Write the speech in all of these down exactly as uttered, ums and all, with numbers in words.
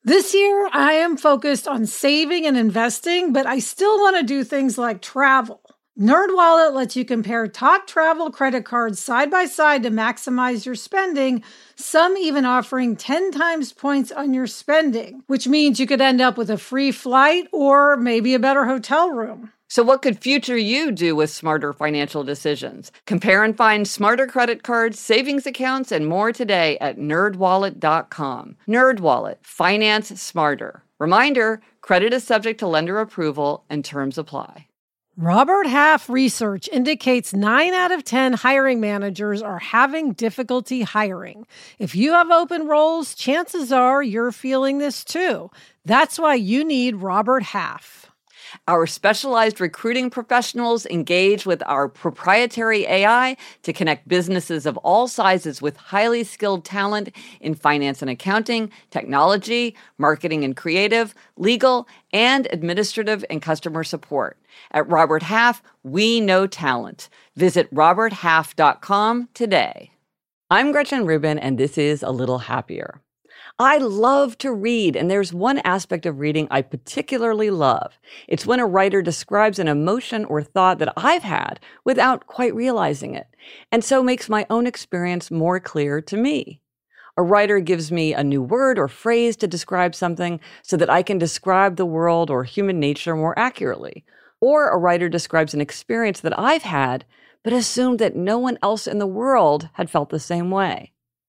This year, I am focused on saving and investing, but I still want to do things like travel. NerdWallet lets you compare top travel credit cards side by side to maximize your spending, some even offering ten times points on your spending, which means you could end up with a free flight or maybe a better hotel room. So what could future you do with smarter financial decisions? Compare and find smarter credit cards, savings accounts, and more today at nerd wallet dot com. NerdWallet. Finance smarter. Reminder, credit is subject to lender approval and terms apply. Robert Half research indicates nine out of ten hiring managers are having difficulty hiring. If you have open roles, chances are you're feeling this too. That's why you need Robert Half. Our specialized recruiting professionals engage with our proprietary A I to connect businesses of all sizes with highly skilled talent in finance and accounting, technology, marketing and creative, legal, and administrative and customer support. At Robert Half, we know talent. Visit robert half dot com today. I'm Gretchen Rubin, and this is A Little Happier. I love to read, and there's one aspect of reading I particularly love. It's when a writer describes an emotion or thought that I've had without quite realizing it, and so makes my own experience more clear to me. A writer gives me a new word or phrase to describe something so that I can describe the world or human nature more accurately. Or a writer describes an experience that I've had, but assumed that no one else in the world had felt the same way.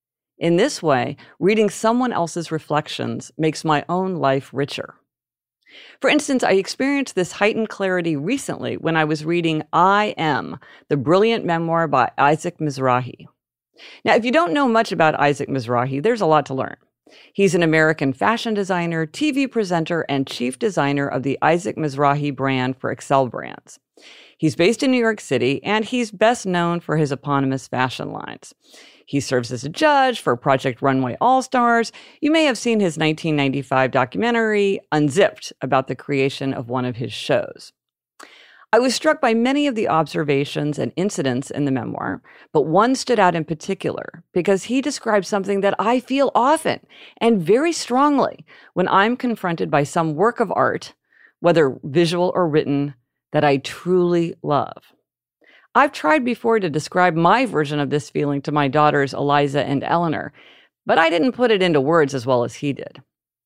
In this way, reading someone else's reflections makes my own life richer. For instance, I experienced this heightened clarity recently when I was reading I Am, the brilliant memoir by Isaac Mizrahi. Now, if you don't know much about Isaac Mizrahi, there's a lot to learn. He's an American fashion designer, T V presenter, and chief designer of the Isaac Mizrahi brand for Excel Brands. He's based in New York City, and he's best known for his eponymous fashion lines. He serves as a judge for Project Runway All-Stars. You may have seen his nineteen ninety-five documentary, Unzipped, about the creation of one of his shows. I was struck by many of the observations and incidents in the memoir, but one stood out in particular because he described something that I feel often and very strongly when I'm confronted by some work of art, whether visual or written, that I truly love. I've tried before to describe my version of this feeling to my daughters, Eliza and Eleanor, but I didn't put it into words as well as he did.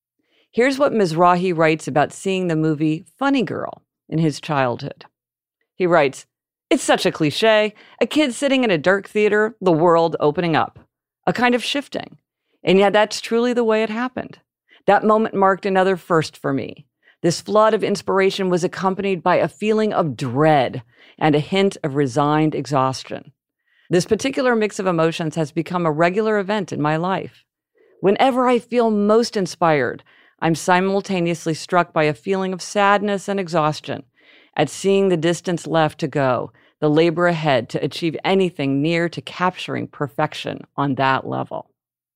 Here's what Mizrahi writes about seeing the movie Funny Girl in his childhood. He writes, "It's such a cliche, a kid sitting in a dark theater, the world opening up, a kind of shifting. And yet that's truly the way it happened. That moment marked another first for me. This flood of inspiration was accompanied by a feeling of dread and a hint of resigned exhaustion. This particular mix of emotions has become a regular event in my life. Whenever I feel most inspired, I'm simultaneously struck by a feeling of sadness and exhaustion at seeing the distance left to go, the labor ahead to achieve anything near to capturing perfection on that level."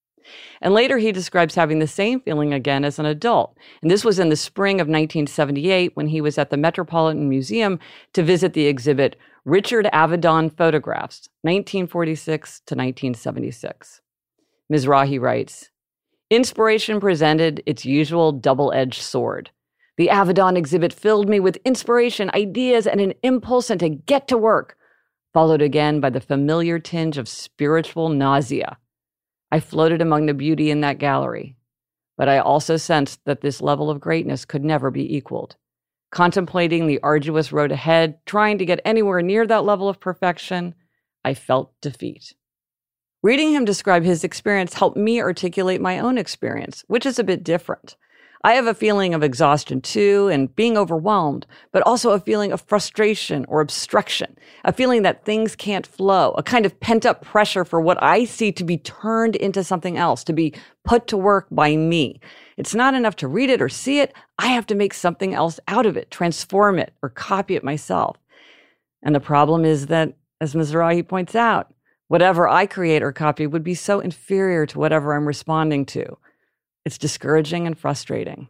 And later he describes having the same feeling again as an adult. And this was in the spring of nineteen seventy-eight when he was at the Metropolitan Museum to visit the exhibit Richard Avedon Photographs, nineteen forty-six to nineteen seventy-six. Mizrahi writes, "Inspiration presented its usual double-edged sword. The Avedon exhibit filled me with inspiration, ideas, and an impulse to get to work, followed again by the familiar tinge of spiritual nausea. I floated among the beauty in that gallery, but I also sensed that this level of greatness could never be equaled. Contemplating the arduous road ahead, trying to get anywhere near that level of perfection, I felt defeat." Reading him describe his experience helped me articulate my own experience, which is a bit different. I have a feeling of exhaustion too, and being overwhelmed, but also a feeling of frustration or obstruction, a feeling that things can't flow, a kind of pent-up pressure for what I see to be turned into something else, to be put to work by me. It's not enough to read it or see it. I have to make something else out of it, transform it, or copy it myself. And the problem is that, as Mizrahi points out, whatever I create or copy would be so inferior to whatever I'm responding to. It's discouraging and frustrating.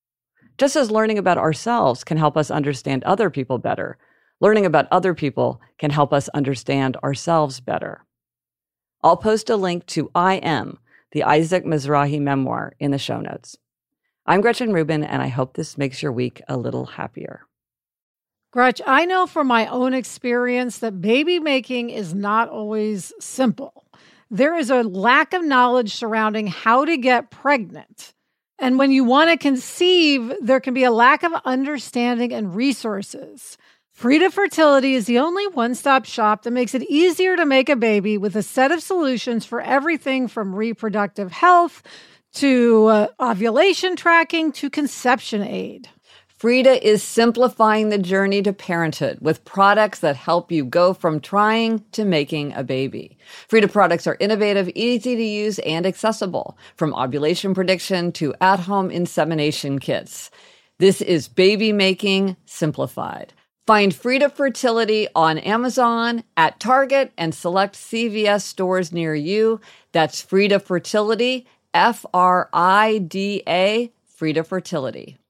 Just as learning about ourselves can help us understand other people better, learning about other people can help us understand ourselves better. I'll post a link to I Am, the Isaac Mizrahi memoir, in the show notes. I'm Gretchen Rubin, and I hope this makes your week a little happier. Gretch, I know from my own experience that baby making is not always simple. There is a lack of knowledge surrounding how to get pregnant. And when you want to conceive, there can be a lack of understanding and resources. Frida Fertility is the only one-stop shop that makes it easier to make a baby with a set of solutions for everything from reproductive health to uh, ovulation tracking to conception aid. Frida is simplifying the journey to parenthood with products that help you go from trying to making a baby. Frida products are innovative, easy to use, and accessible, from ovulation prediction to at-home insemination kits. This is baby making simplified. Find Frida Fertility on Amazon, at Target, and select C V S stores near you. That's Frida Fertility, F R I D A, Frida Fertility.